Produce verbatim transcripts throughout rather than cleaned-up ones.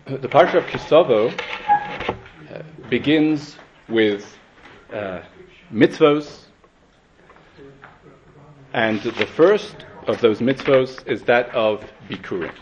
The Parsha of Kisavo uh, begins with uh, mitzvos, and the first of those mitzvos is that of Bikurim.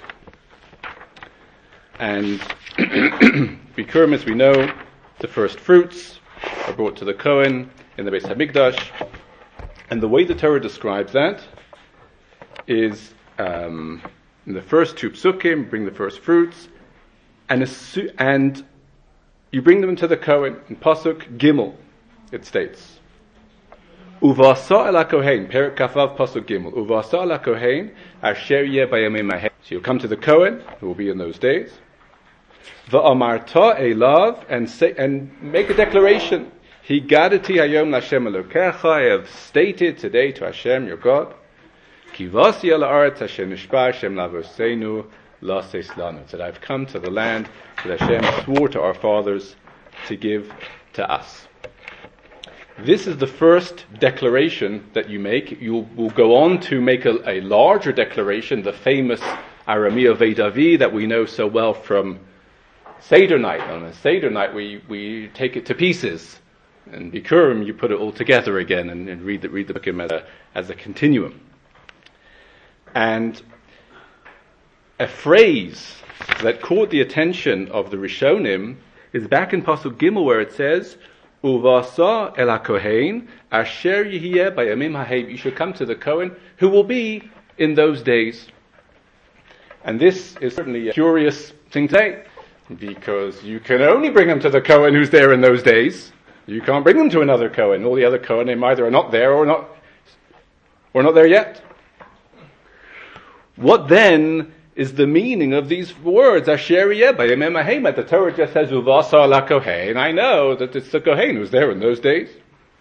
And Bikurim, as we know, the first fruits are brought to the Kohen in the Beis Hamikdash, and the way the Torah describes that is um, in the first two psukim, bring the first fruits, and, assu- and you bring them to the Kohen. In Pasuk Gimel, it states, Uvasa el HaKohen, Perek Kafav Pasuk Gimel, Uvasa el HaKohen, Asher Yeh Bayamim Hahem. So you'll come to the Kohen, who will be in those days, Va'amarta Elav, and say, and make a declaration, Higadati Hayom Lashem Elokecha, I have stated today to Hashem, your God, Kivasi el Haaretz Asher Nishba Hashem Lavoseinu Lases Lanu, that I've come to the land that Hashem swore to our fathers to give to us. This is the first declaration that you make. You will go on to make a, a larger declaration, the famous Aramia Vedavi that we know so well from Seder night. On a Seder night we, we take it to pieces. And Bikurim, you put it all together again and, and read the, read the book as a, as a continuum. And a phrase that caught the attention of the Rishonim is back in Pasuk Gimel, where it says, Uvasa el HaKohen, Asher Yihiyeh Bayamim Hahem. You should come to the Kohen, who will be in those days. And this is certainly a curious thing to say, because you can only bring them to the Kohen who's there in those days. You can't bring them to another Kohen. All the other Kohanim either are not there or not, or not there yet. What then is the meaning of these words? Asher Yeh Bayamim Hahem. The Torah just says Uvasa el HaKohen. I know that it's the Kohen who's there in those days.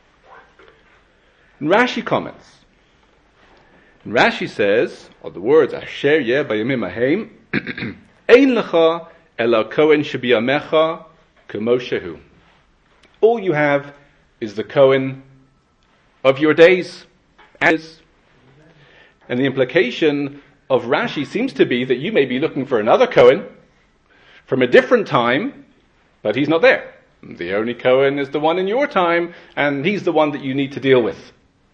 And Rashi comments. And Rashi says, of the words Asher Yeh Bayamim Hahem, Ein lecha ela Kohen shebiyamecha kemo shehu. All you have is the Kohen of your days. And the implication of Rashi seems to be that you may be looking for another Kohen from a different time, but he's not there. The only Kohen is the one in your time, and he's the one that you need to deal with.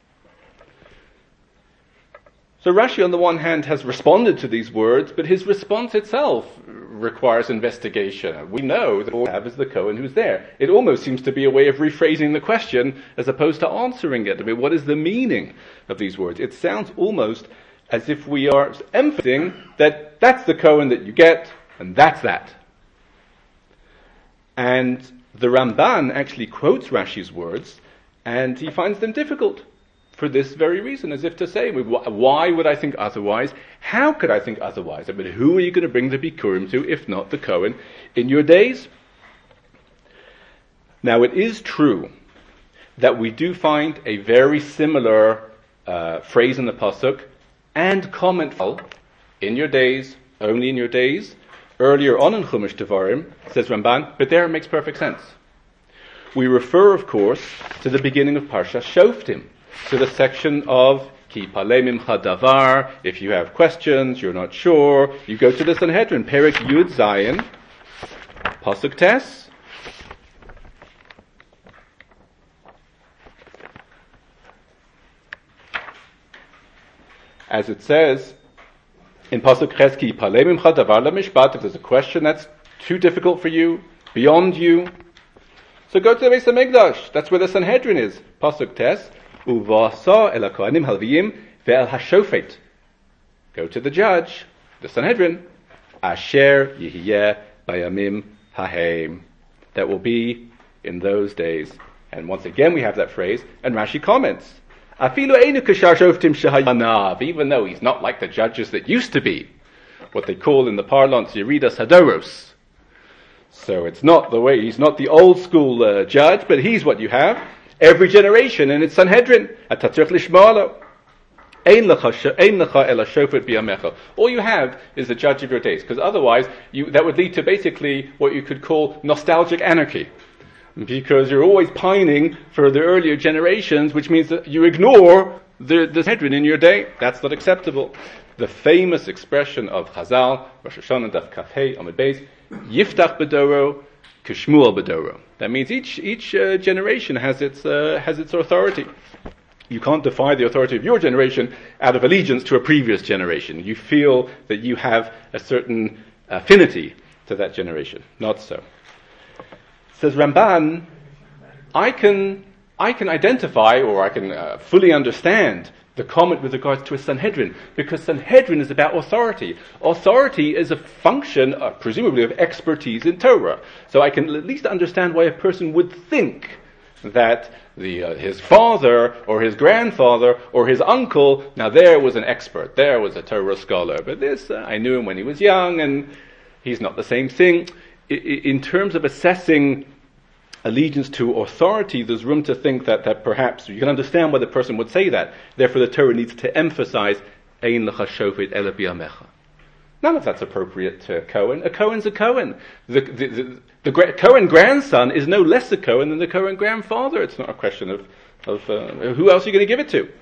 So Rashi, on the one hand, has responded to these words, but his response itself requires investigation. We know that all we have is the Kohen who's there. It almost seems to be a way of rephrasing the question as opposed to answering it. I mean, what is the meaning of these words? It sounds almost as if we are emphasizing that that's the Kohen that you get, and that's that. And the Ramban actually quotes Rashi's words, and he finds them difficult for this very reason, as if to say, why would I think otherwise? How could I think otherwise? I mean, who are you going to bring the Bikurim to, if not the Kohen in your days? Now, it is true that we do find a very similar uh, phrase in the Pasuk, and comment in your days, only in your days. Earlier on in Chumash Devarim, says Ramban, but there it makes perfect sense. We refer, of course, to the beginning of Parsha Shoftim, to the section of Ki Palemim Chadavar. If you have questions, you're not sure, you go to the Sanhedrin, Perek Yud Zayin, Pasuk Tes. As it says in Pasuk Cheski, Palemim Chadavar LaMishpat, if there's a question that's too difficult for you, beyond you, so go to the Beis Hamikdash. That's where the Sanhedrin is. Pasuk Tes, Uvasa el HaKohanim Halviyim ve'el HaShofet. Go to the judge, the Sanhedrin, Asher Yihiyeh Bayamim Hahem. That will be in those days. And once again we have that phrase, and Rashi comments, even though he's not like the judges that used to be, what they call in the parlance Yeridas Hadoros. So it's not the way, he's not the old school uh, judge, but he's what you have every generation, and it's Sanhedrin. All you have is the judge of your days, because otherwise you, that would lead to basically what you could call nostalgic anarchy. Because you're always pining for the earlier generations, which means that you ignore the, the Sanhedrin in your day. That's not acceptable. The famous expression of Chazal, Rosh Hashanah Daf Kaf Hey Amud Beis, Yiftach Bedoro, Kishmuel Bedoro. That means each each uh, generation has its uh, has its authority. You can't defy the authority of your generation out of allegiance to a previous generation. You feel that you have a certain affinity to that generation. Not so. Says Ramban, I can I can identify or I can uh, fully understand the comment with regards to a Sanhedrin, because Sanhedrin is about authority. Authority is a function, uh, presumably, of expertise in Torah. So I can at least understand why a person would think that the uh, his father or his grandfather or his uncle, now there was an expert, there was a Torah scholar, but this, uh, I knew him when he was young, and he's not the same thing. I, in terms of assessing allegiance to authority, there's room to think that, that perhaps you can understand why the person would say that. Therefore, the Torah needs to emphasize Ein lecha shofet ela biyamecha. None of that's appropriate to a Cohen. A Cohen's a Cohen. The, the, the, the gra- Cohen grandson is no less a Cohen than the Cohen grandfather. It's not a question of, of uh, who else are you going to give it to.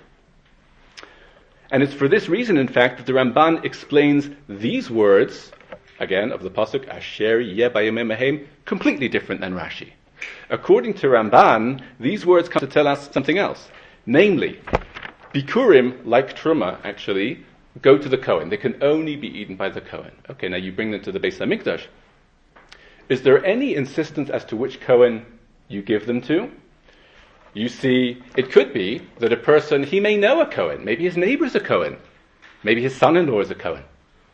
And it's for this reason, in fact, that the Ramban explains these words, again, of the pasuk Asher yeh bayamim haim, completely different than Rashi. According to Ramban, these words come to tell us something else. Namely, Bikurim, like Truma, actually, go to the Kohen. They can only be eaten by the Kohen. Okay, now you bring them to the Beis HaMikdash. Is there any insistence as to which Kohen you give them to? You see, it could be that a person, he may know a Kohen. Maybe his neighbor is a Kohen. Maybe his son-in-law is a Kohen.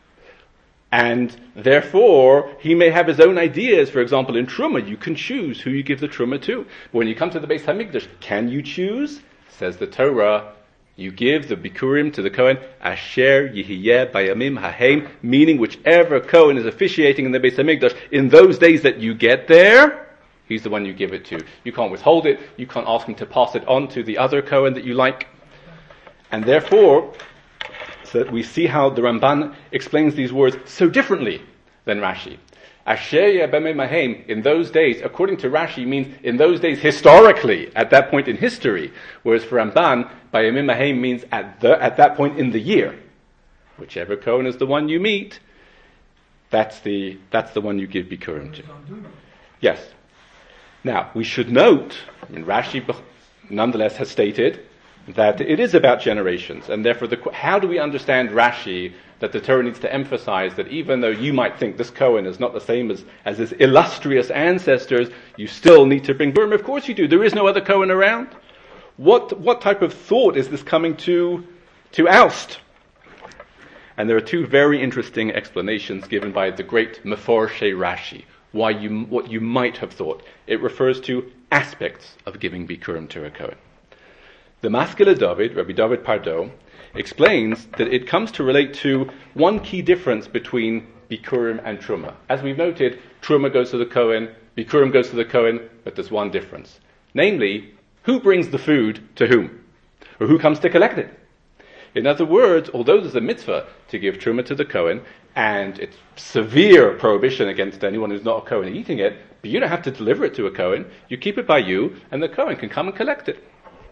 And therefore, he may have his own ideas. For example, in Truma, you can choose who you give the Truma to. But when you come to the Beis HaMikdash, can you choose? Says the Torah, you give the Bikurim to the Kohen, Asher Yihiyeh Bayamim Hahem, meaning whichever Kohen is officiating in the Beis HaMikdash, in those days that you get there, he's the one you give it to. You can't withhold it. You can't ask him to pass it on to the other Kohen that you like. And therefore, so that we see how the Ramban explains these words so differently than Rashi. Asher Yebemei Mahem, in those days, according to Rashi, means in those days historically, at that point in history, whereas for Ramban, Bayamim Mahem means at the at that point in the year. Whichever Kohen is the one you meet, that's the that's the one you give Bikurim to. Yes. Now, we should note, I mean, Rashi nonetheless has stated that it is about generations, and therefore, the, how do we understand Rashi that the Torah needs to emphasize that even though you might think this Kohen is not the same as, as his illustrious ancestors, you still need to bring Burim? Of course you do. There is no other Kohen around. What what type of thought is this coming to to oust? And there are two very interesting explanations given by the great Meforshei Rashi, why you what you might have thought. It refers to aspects of giving Bikurim to a Kohen. The Maskele David, Rabbi David Pardo, explains that it comes to relate to one key difference between Bikurim and Truma. As we've noted, Truma goes to the Kohen, Bikurim goes to the Kohen, but there's one difference. Namely, who brings the food to whom? Or who comes to collect it? In other words, although there's a mitzvah to give Truma to the Kohen, and it's severe prohibition against anyone who's not a Kohen eating it, but you don't have to deliver it to a Kohen, you keep it by you, and the Kohen can come and collect it.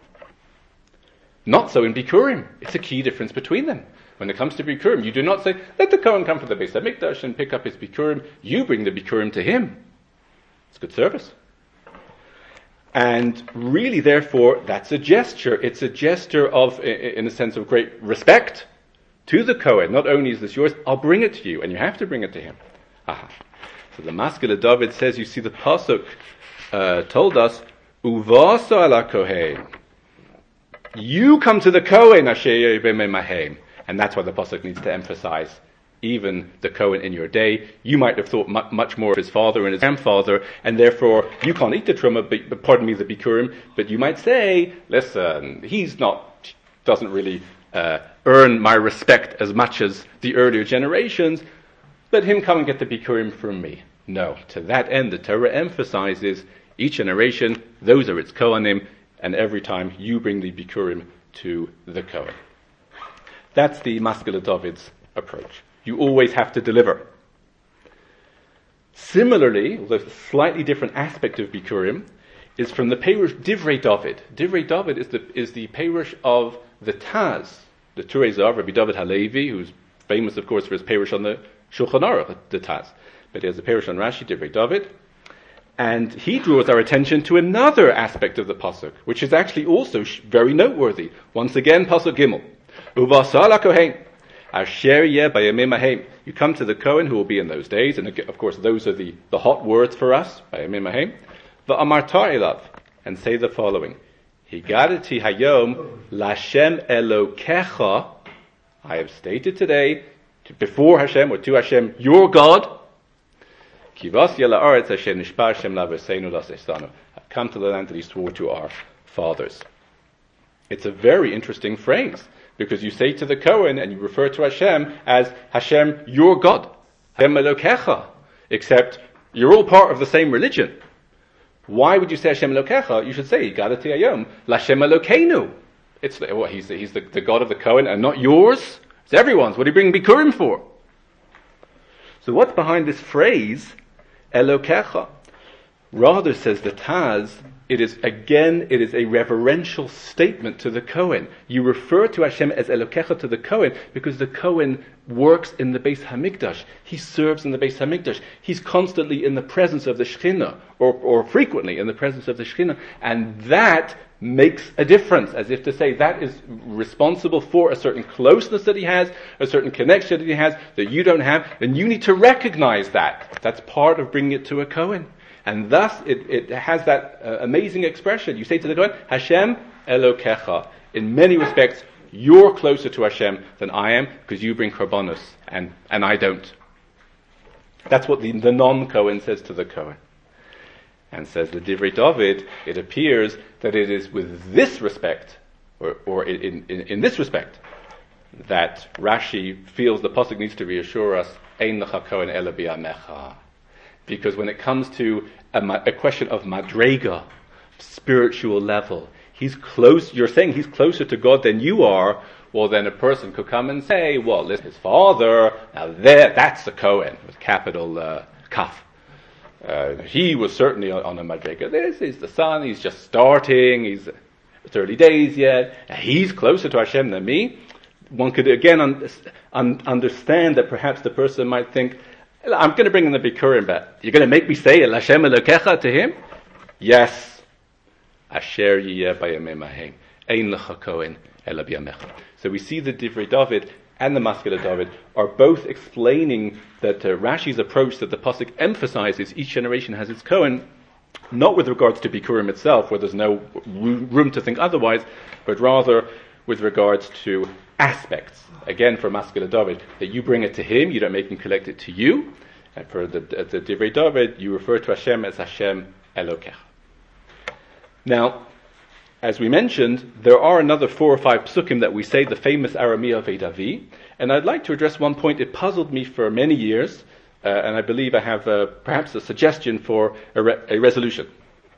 Not so in Bikurim. It's a key difference between them. When it comes to Bikurim, you do not say, let the Kohen come from the Beis HaMikdash and pick up his Bikurim. You bring the Bikurim to him. It's good service. And really, therefore, that's a gesture. It's a gesture of, in a sense, of great respect to the Kohen. Not only is this yours, I'll bring it to you, and you have to bring it to him. Aha. So the Maskele David says, you see, the pasuk uh, told us, Uvasa ala Kohen. You come to the Kohen, Asher Yebemei Mahem. And that's why the pasuk needs to emphasize even the Kohen in your day. You might have thought mu- much more of his father and his grandfather, and therefore you can't eat the Truma, but, but pardon me, the Bikurim, but you might say, listen, he's not, doesn't really uh, earn my respect as much as the earlier generations, let him come and get the Bikurim from me. No, to that end, the Torah emphasizes each generation, those are its Kohanim, and every time you bring the Bikurim to the Kohen. That's the Maskele David's approach. You always have to deliver. Similarly, although a slightly different aspect of Bikurim, is from the Perush Divrei David. Divrei David is the is the Perush of the Taz, the Turei Zav, Rabbi David Halevi, who's famous, of course, for his Perush on the Shulchan Aruch, the Taz. but there's a Perush on Rashi, Divrei David, and he draws our attention to another aspect of the pasuk, which is actually also sh- very noteworthy. Once again, pasuk Gimel, Uvasal HaKohen, Asher Yeh Bayamim Hahem. You come to the Kohen who will be in those days, and of course those are the, the hot words for us, Bayamim Hahem, V'amarta elav, and say the following, Higadati Hayom Lashem Elokecha, I have stated today, to, before Hashem, or to Hashem, your God, I've come to the land that he swore to our fathers. It's a very interesting phrase, because you say to the Kohen and you refer to Hashem as Hashem, your God, Hashem Elokecha, except you're all part of the same religion. Why would you say Hashem Elokecha? You should say Yigadati Hayom Lashem Elokeinu. It's well, he's the, he's the, the God of the Kohen and not yours. It's everyone's. What do you bring Bikurim for? So what's behind this phrase? Elokecha. Rather, says the Taz, it is again, it is a reverential statement to the Kohen. You refer to Hashem as Elokecha to the Kohen because the Kohen works in the Beis Hamikdash. He serves in the Beis Hamikdash. He's constantly in the presence of the Shekhinah, or, or frequently in the presence of the Shekhinah, and that makes a difference, as if to say that is responsible for a certain closeness that he has, a certain connection that he has that you don't have, and you need to recognize that. That's part of bringing it to a Kohen. And thus it, it has that uh, amazing expression. You say to the Kohen, Hashem Elokecha. In many respects, you're closer to Hashem than I am, because you bring Korbanos, and, and I don't. That's what the, the non-Kohen says to the Kohen. And says the Divrei David, it appears that it is with this respect, or, or in, in, in this respect, that Rashi feels the pasuk needs to reassure us, Ein lecha Kohen ela bi'amecha. Because when it comes to a, a question of madrega, spiritual level, he's close, you're saying he's closer to God than you are, well then a person could come and say, well, listen, his father, now there, that's the Kohen, with capital uh, Kaf. Uh, he was certainly on, on a madrega. This is the son, he's just starting, he's it's early days yet, he's closer to Hashem than me. One could again un, un, understand that perhaps the person might think, I'm going to bring in the Bikurim, but you're going to make me say El Hashem Elokecha to him? Yes. Asher Yiyeh Bayamim Hahem. Ein lecha Kohen ela bi'amecha. So we see the Divrei David and the Maskil David are both explaining that uh, Rashi's approach that the pasuk emphasizes each generation has its Kohen, not with regards to Bikurim itself, where there's no room to think otherwise, but rather with regards to aspects. Again, for Maskil David, that you bring it to him, you don't make him collect it to you. And for the, the Divrei David, you refer to Hashem as Hashem Elokech. Now, as we mentioned, there are another four or five psukim that we say, the famous Aramia Veidavi, and I'd like to address one point. It puzzled me for many years, uh, and I believe I have uh, perhaps a suggestion for a, re- a resolution.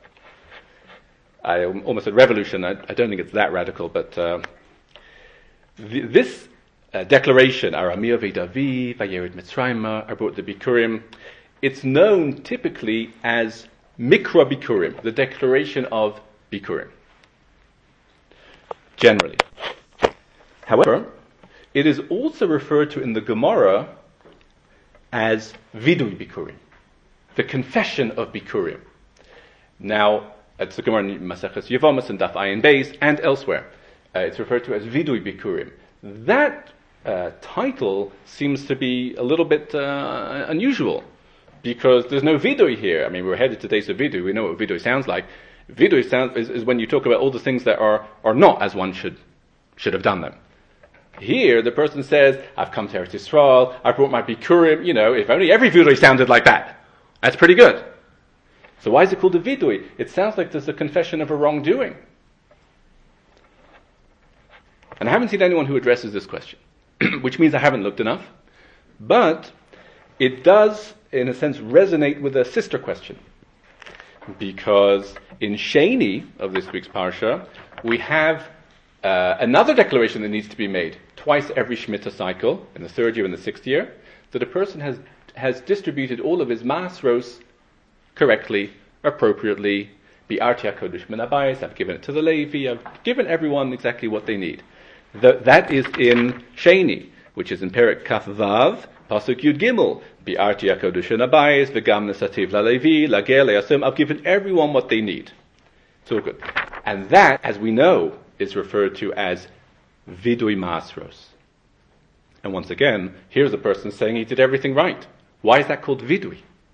I almost said revolution. I, I don't think it's that radical, but uh, the, this uh, declaration, Aramia Veidavi, Vayered Mitzrayim, Arbut the Bikurim, it's known typically as Mikra Bikurim, the declaration of Bikurim. Generally. However, it is also referred to in the Gemara as Vidui Bikurim, the confession of Bikurim. Now, it's the Gemara in Maseches Yevamos and Daf Ayin Beis and elsewhere. Uh, it's referred to as Vidui Bikurim. That uh, title seems to be a little bit uh, unusual, because there's no Vidui here. I mean, we're headed to days of Vidui. We know what Vidui sounds like. Vidui sounds is, is when you talk about all the things that are, are not as one should should have done them. Here, the person says, I've come to Eretz Yisrael, I brought my Bikurim, you know, if only every Vidui sounded like that. That's pretty good. So why is it called a Vidui? It sounds like there's a confession of a wrongdoing. And I haven't seen anyone who addresses this question, which means I haven't looked enough. But it does, in a sense, resonate with a sister question. Because in Sheni of this week's Parsha, we have uh, another declaration that needs to be made twice every Shemitah cycle, in the third year and the sixth year, that a person has has distributed all of his masros correctly, appropriately. Bi'arti HaKodesh min habayis, I've given it to the Levi, I've given everyone exactly what they need. The, that is in Sheni. which is in Perek Kaf Vav, Pasuk Yud Gimel, Bi'arti HaKodesh Abayis, V'gam Nesativ LaLevi, Lagel Le'asim, I've given everyone what they need. It's all good. And that, as we know, is referred to as Vidui Masros. And once again, here's a person saying he did everything right. Why is that called Vidui?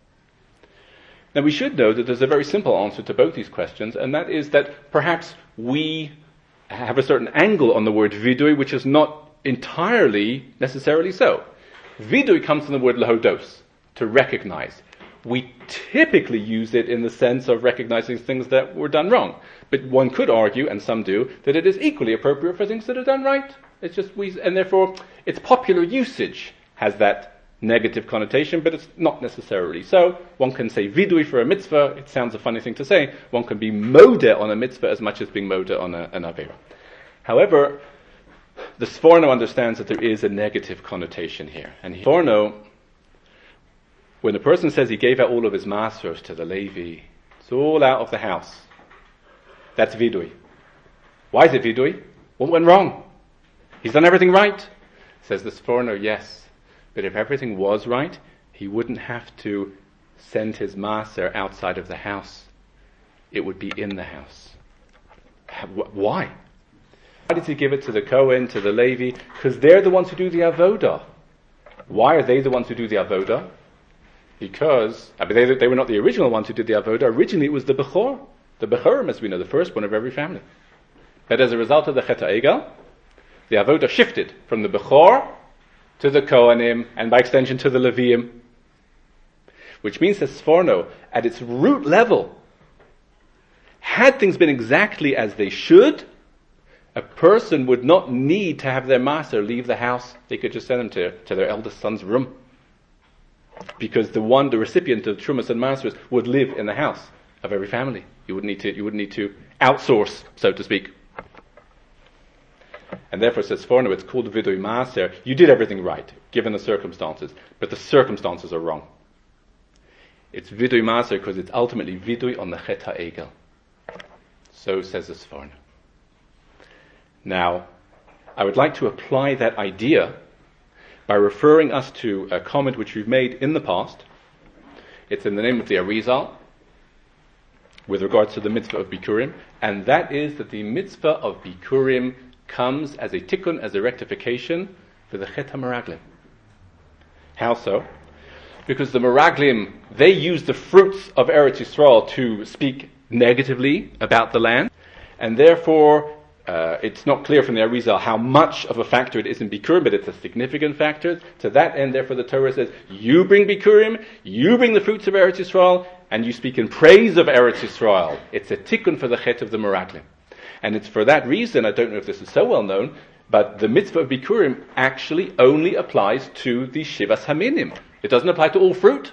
Now we should know that there's a very simple answer to both these questions, and that is that perhaps we have a certain angle on the word Vidui, which is not entirely necessarily so. Vidui comes from the word lahodos, to recognize. We typically use it in the sense of recognizing things that were done wrong. But one could argue, and some do, that it is equally appropriate for things that are done right. It's just we, and therefore its popular usage has that negative connotation, but it's not necessarily so. One can say vidui for a mitzvah. It sounds a funny thing to say. One can be modeh on a mitzvah as much as being modeh on a, an avera. However, the Sforno understands that there is a negative connotation here. And Sforno, when a person says he gave out all of his masros to the Levi, it's all out of the house. That's vidui. Why is it vidui? What went wrong? He's done everything right. Says the Sforno, yes. But if everything was right, he wouldn't have to send his maser outside of the house. It would be in the house. Why? Why did he give it to the Kohen, to the Levi? Because they're the ones who do the avodah. Why are they the ones who do the avodah? Because I mean, they, they were not the original ones who did the avodah. Originally it was the Bechor. The Bechorim, as we know, the firstborn of every family. But as a result of the Chet HaEgel, the avodah shifted from the Bechor to the Kohanim, and by extension to the Leviim. Which means that Sforno, at its root level, had things been exactly as they should, a person would not need to have their maser leave the house. They could just send them to, to their eldest son's room. Because the one, the recipient of Trumas and Masers, would live in the house of every family. You wouldn't need to, you wouldn't need to outsource, so to speak. And therefore, says Sforno, it's called Vidui Maser. You did everything right, given the circumstances, but the circumstances are wrong. It's Vidui Maser because it's ultimately Vidui on the Chet HaEgel. So says the Sforno. Now, I would like to apply that idea by referring us to a comment which we've made in the past. It's in the name of the Arizal, with regards to the mitzvah of Bikurim, and that is that the mitzvah of Bikurim comes as a tikkun, as a rectification for the Chet HaMeraglim. How so? Because the Meraglim, they use the fruits of Eretz Yisrael to speak negatively about the land, and therefore uh, it's not clear from the Arizal how much of a factor it is in Bikurim, but it's a significant factor. To that end, therefore, the Torah says, you bring Bikurim, you bring the fruits of Eretz Yisrael, and you speak in praise of Eretz Yisrael. It's a tikkun for the Chet of the Meraglim. And it's for that reason, I don't know if this is so well known, but the mitzvah of Bikurim actually only applies to the Shivas Haminim. It doesn't apply to all fruit.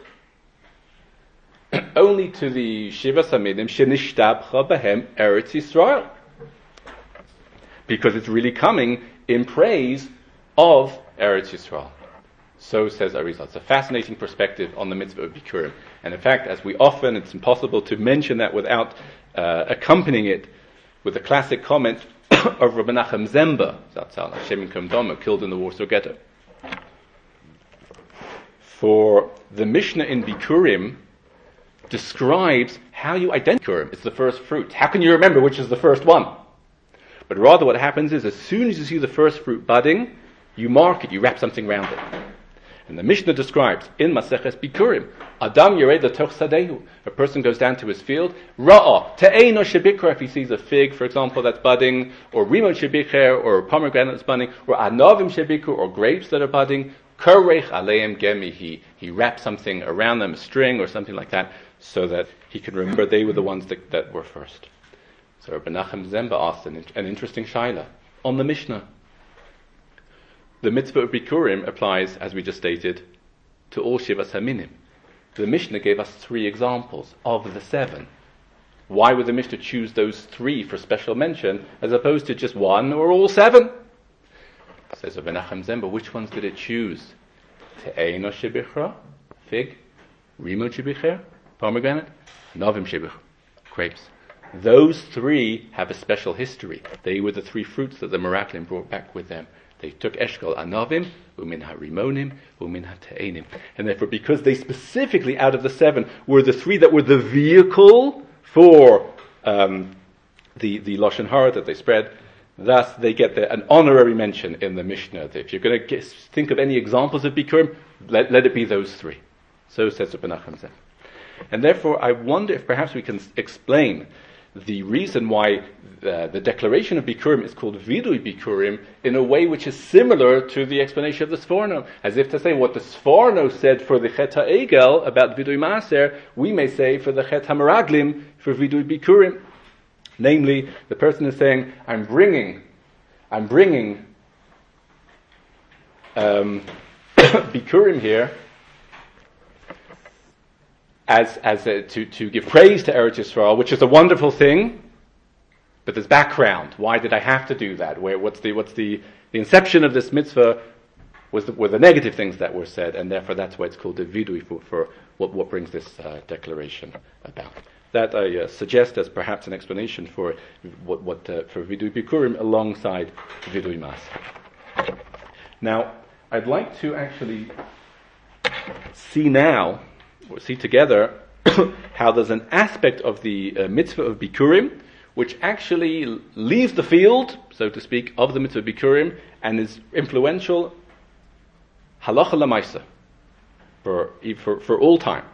Only to the Shivas Haminim Shenishtabcha Behem Eretz Yisrael. Because it's really coming in praise of Eretz Yisrael. So says Arizal. It's a fascinating perspective on the mitzvah of Bikurim. And in fact, as we often, it's impossible to mention that without uh, accompanying it with the classic comment of Rabbi Nachum Zemba, Zatzal, Hashem Yikam Dama, killed in the Warsaw Ghetto. For the Mishnah in Bikurim describes how you identify Bikurim. It's the first fruit. How can you remember which is the first one? But rather what happens is, as soon as you see the first fruit budding, you mark it, you wrap something around it. And the Mishnah describes, in Maseches Bikurim, Adam Yered L'toch Sadehu, a person goes down to his field, Ra'ah, Te'eno Shebikra, if he sees a fig, for example, that's budding, or Rimon Shebicher, or pomegranate that's budding, or Anavim Shebikra, or grapes that are budding, Korech Aleim Gemi, he, he wraps something around them, a string or something like that, so that he can remember they were the ones that, that were first. So Rabbi Nachum Zemba asked an, an interesting shaila on the Mishnah. The mitzvah of Bikurim applies, as we just stated, to all Shivas Haminim. The Mishnah gave us three examples of the seven. Why would the Mishnah choose those three for special mention, as opposed to just one or all seven? Says Rabbi Nachum Zemba, which ones did it choose? Te'eno Shebichra, fig, Rimo Shebicher, pomegranate, Novim Shebichra, grapes. Those three have a special history. They were the three fruits that the Meraglim brought back with them. They took Eshkol Anavim, Umin HaRimonim, Umin HaTe'enim. And therefore, because they specifically, out of the seven, were the three that were the vehicle for um, the, the Lashon Hara that they spread, thus they get the, an honorary mention in the Mishnah. If you're going to think of any examples of Bikurim, let, let it be those three. So says Rabbi Nachman Zeh. And therefore, I wonder if perhaps we can explain the reason why uh, the declaration of Bikurim is called Vidui Bikurim in a way which is similar to the explanation of the Sforno. As if to say what the Sforno said for the Chet HaEgel about Vidui Maaser, we may say for the Chet HaMeraglim for Vidui Bikurim. Namely, the person is saying, I'm bringing, I'm bringing um, Bikurim here as as a, to, to give praise to Eretz Yisrael, which is a wonderful thing, but there's background. Why did I have to do that? Where what's the what's the, the inception of this mitzvah was the, were the negative things that were said, and therefore that's why it's called the vidui for, for what what brings this uh, declaration about. That I uh, suggest as perhaps an explanation for what what uh, for vidui bikurim alongside vidui mas. Now, I'd like to actually see now. We'll see together how there's an aspect of the uh, mitzvah of Bikurim which actually leaves the field, so to speak, of the mitzvah of Bikurim and is influential halacha lamaisa for, for, for all time.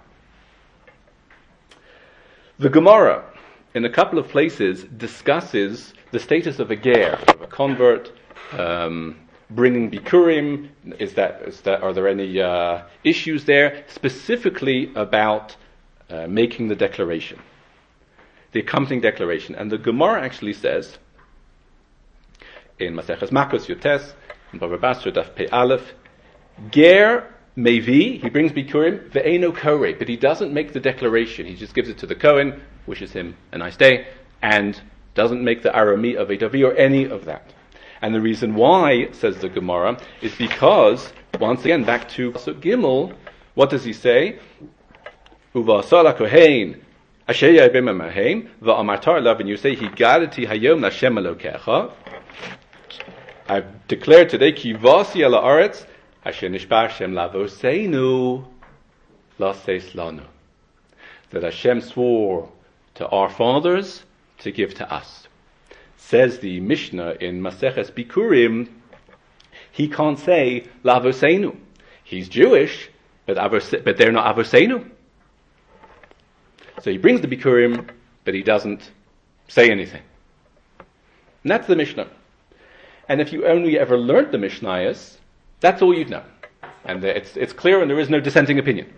The Gemara, in a couple of places, discusses the status of a ger, of a convert, um, bringing Bikurim. Is that, is that, are there any uh, issues there, specifically about uh, making the declaration, the accompanying declaration? And the Gemara actually says, in Maseches Makos Yotes, in Bava Basra Daf Pei Aleph, ger mevi, he brings Bikurim, ve'eno kore, but he doesn't make the declaration. He just gives it to the Kohen, wishes him a nice day, and doesn't make the arami of Edavi or any of that. And the reason why, says the Gemara, is because, once again, back to Pasuk Gimel, what does he say? Uvasala kohen, asheya b'memahem, va'amartar lav, and you say, higadati hayom l'Hashem Elokecha. I've declared today, ki vasi ala aretz, asher nishbar Hashem lavoseinu, laseis lanu. That Hashem swore to our fathers to give to us. Says the Mishnah in Maseches Bikurim, he can't say Lavosenu. He's Jewish, but, avos, but they're not Avosenu. So he brings the Bikurim, but he doesn't say anything. And that's the Mishnah. And if you only ever learnt the Mishnayos, that's all you'd know. And it's, it's clear and there is no dissenting opinion.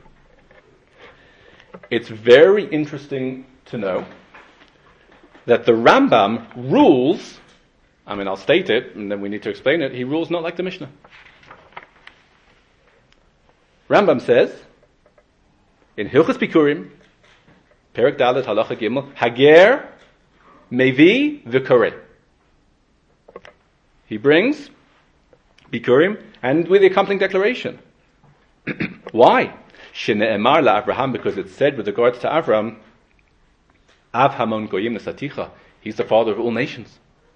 It's very interesting to know that the Rambam rules, I mean, I'll state it, and then we need to explain it, he rules not like the Mishnah. Rambam says, in Hilchos Bikurim, Perek Dalet Halacha Gimel, Hager Mevi V'Koreh. He brings Bikurim, and with the accompanying declaration. Why? Shene'emar la'Avraham, because it's said with regards to Avram, Av Hamon Goyim Nesaticha. He's the father of all nations.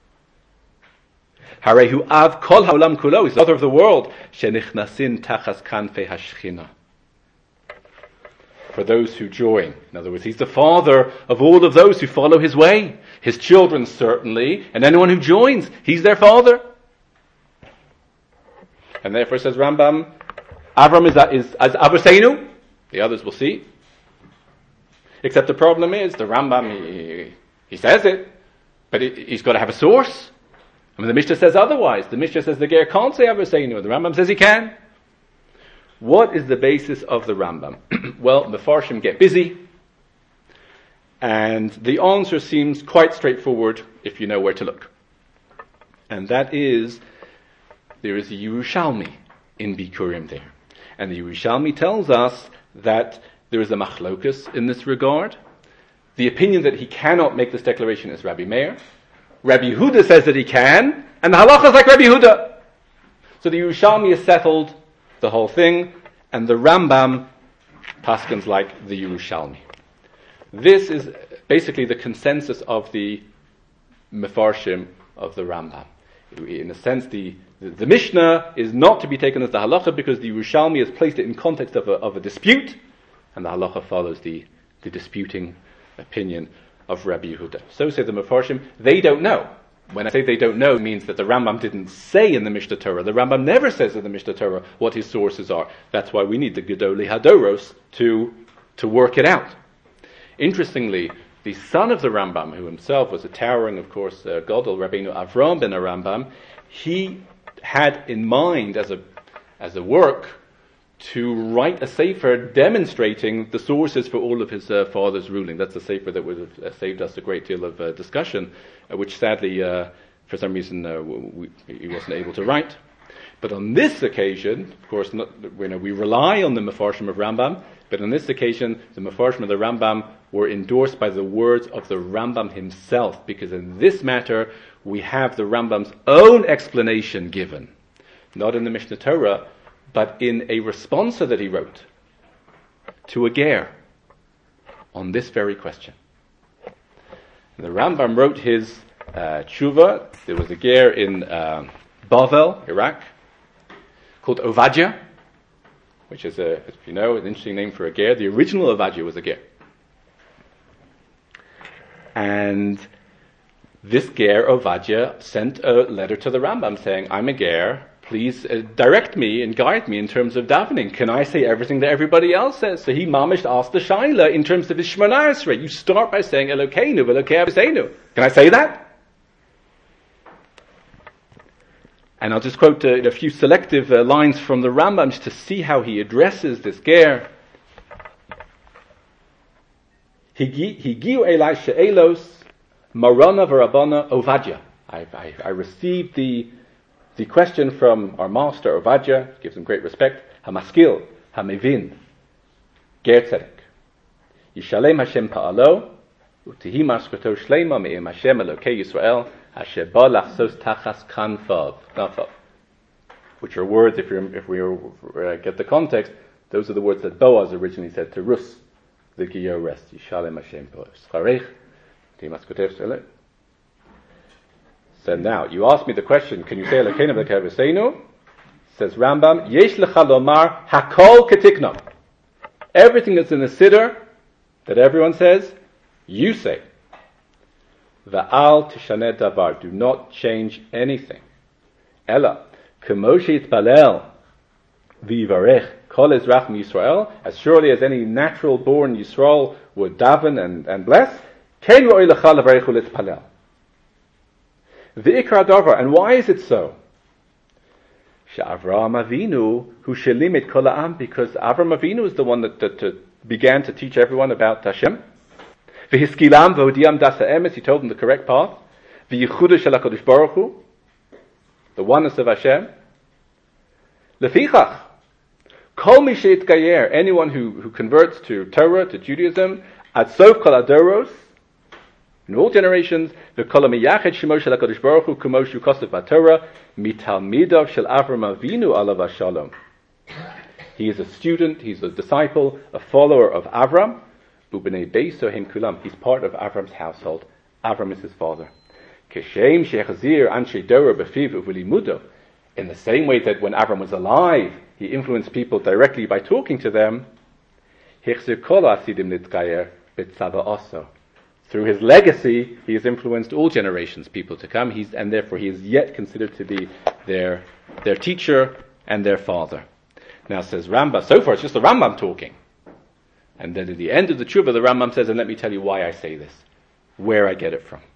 Harehu Av Kol Haolam Kulo. He's the father of the world. Shenichnasin Tachas Kanfei Hashchina. For those who join. In other words, he's the father of all of those who follow his way. His children certainly, and anyone who joins, he's their father. And therefore, says Rambam, Avram is, is as Avosenu. The others will see. Except the problem is, the Rambam, he, he says it, but he, he's got to have a source. I mean, the Mishnah says otherwise. The Mishnah says the Ger can't say Avosenu. The Rambam says he can. What is the basis of the Rambam? Well, the Mefarshim get busy, and the answer seems quite straightforward if you know where to look. And that is, there is a Yerushalmi in Bikurim there. And the Yerushalmi tells us that there is a machlokus in this regard. The opinion that he cannot make this declaration is Rabbi Meir. Rabbi Yehuda says that he can, and the halacha is like Rabbi Yehuda. So the Yerushalmi has settled the whole thing, and the Rambam paskins like the Yerushalmi. This is basically the consensus of the Mefarshim of the Rambam. In a sense, the, The, the Mishnah is not to be taken as the halacha because the Yerushalmi has placed it in context of a, of a dispute, and the halacha follows the, the disputing opinion of Rabbi Yehuda. So say the Mefarshim, they don't know. When I say they don't know, it means that the Rambam didn't say in the Mishnah Torah. The Rambam never says in the Mishnah Torah what his sources are. That's why we need the Gedolei Hadoros to, to work it out. Interestingly, the son of the Rambam, who himself was a towering, of course, uh, Gadol, Rabbeinu Avram ben Rambam, he had in mind as a as a work to write a sefer demonstrating the sources for all of his uh, father's ruling. That's a sefer that would have uh, saved us a great deal of uh, discussion, uh, which sadly, uh, for some reason, uh, we, he wasn't able to write. But on this occasion, of course, not, you know, we rely on the Mefarshim of Rambam, but on this occasion, the Mefarshim of the Rambam were endorsed by the words of the Rambam himself, because in this matter, we have the Rambam's own explanation given, not in the Mishnah Torah, but in a responsa that he wrote to a ger on this very question. And the Rambam wrote his uh, tshuva. There was a ger in uh, Bavel, Iraq, called Ovadia, which is, a, as you know, an interesting name for a ger. The original Ovadia was a ger. And this ger, Ovadia, sent a letter to the Rambam saying, I'm a ger, please uh, direct me and guide me in terms of davening. Can I say everything that everybody else says? So he mamish asked the Shaila in terms of his Shemona Esrei. You start by saying Elokeinu, Elokei Aviseinu. Can I say that? And I'll just quote uh, a few selective uh, lines from the Rambam to see how he addresses this ger. Higiu elai she'elos marana v'rabana Ovadia. I, I, I received the The question from our master, Ovadia, gives him great respect, Hamaskil, Hamevin, Ger Tzedek. Yishalem Hashem Pa'alo, Utihi Maskoto Shlema Me'im Hashem Elokei Yisrael, Asher Ba Lachsos Tachas Kanfav. Kanfav. Which are words, if, you're, if we uh, get the context, those are the words that Boaz originally said to Rus, the Giyah rest. Yishalem Hashem Pa'alo. Scharech, Utihi Maskoto Shlema. So now, you ask me the question, can you say Elokeinu Elokei Aviseinu? Says Rambam, Yesh lecha lomar hakol ketikno. Everything that's in the Siddur, that everyone says, you say. Va'al tishaneh davar. Do not change anything. Ella, kemo sheitpalel v'yivarech kol ezrach miYisrael, as surely as any natural-born Yisrael would daven and, and bless, ken ro'oi lecha levarech u'litpalel. The Ikar Davar, and why is it so? Avraham Avinu, who shelimit kol ha'am, because Avraham Avinu is the one that, that, that began to teach everyone about Hashem. V'hiskilam v'odiam das ha'emes, he told them the correct path. V'yichudah shel HaKadosh Baruch Hu, the oneness of Hashem. Lefichach, kol mi sheitgayer, anyone who, who converts to Torah, to Judaism, ad sof kol adoros, in all generations, the kol miyached shemo shel HaKadosh Baruch Hu k'mo shu kosev b'Torah mitalmidav shel Avram Avinu alav shalom. He is a student, he's a disciple, a follower of Avram. Ubnei beiso him kulam. He's part of Avram's household. Avram is his father. Keshem shechazir anshe dora b'fiv uv'limudo. In the same way that when Avram was alive, he influenced people directly by talking to them. Hichzir kol asidim nitgayer b'tzava oso. Through his legacy, he has influenced all generations, people to come, He's, and therefore he is yet considered to be their their teacher and their father. Now says Rambam, so far it's just the Rambam talking. And then at the end of the tshuva, the Rambam says, and let me tell you why I say this, where I get it from.